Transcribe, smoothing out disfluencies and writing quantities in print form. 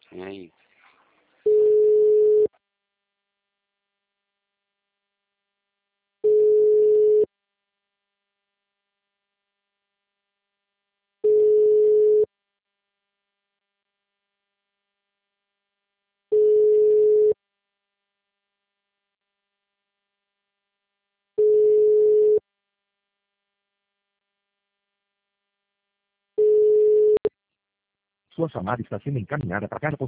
E aí? Sua chamada está sendo encaminhada para a caixa postal.